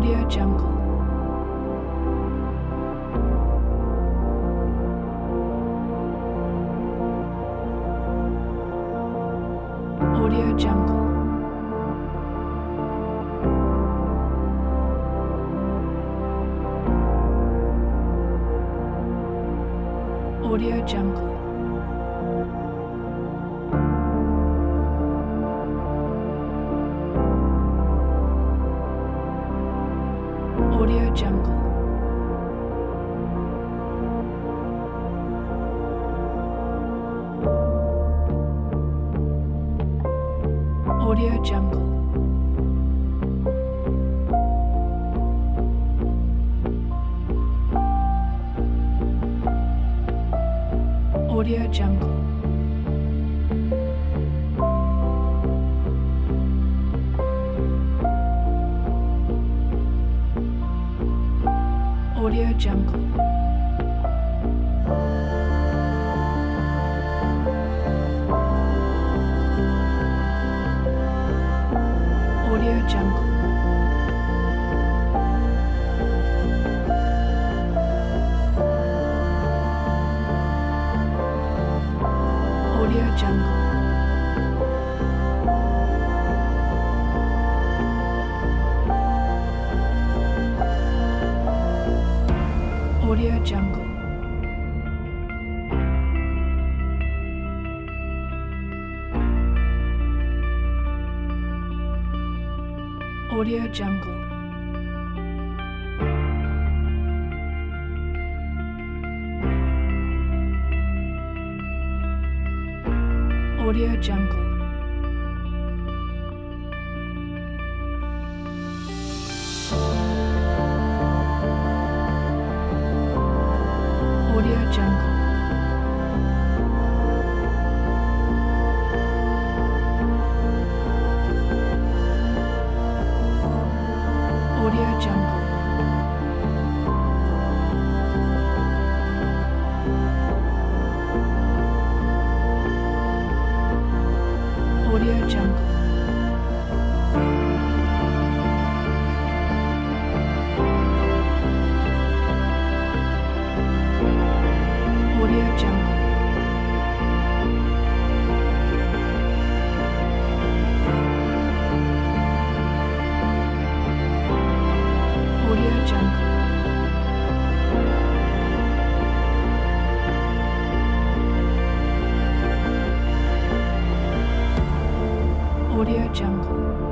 Audio Jungle. Audio Jungle. Audio Jungle. Audio Jungle. Audio Jungle. Audio Jungle. Audio Jungle. Audio Jungle. Audio Jungle. Audio Jungle. Audio Jungle. Audio Jungle. Audio Jungle. Audio Jungle. Audio Jungle. Audio Jungle. Audio Jungle. Audio Jungle.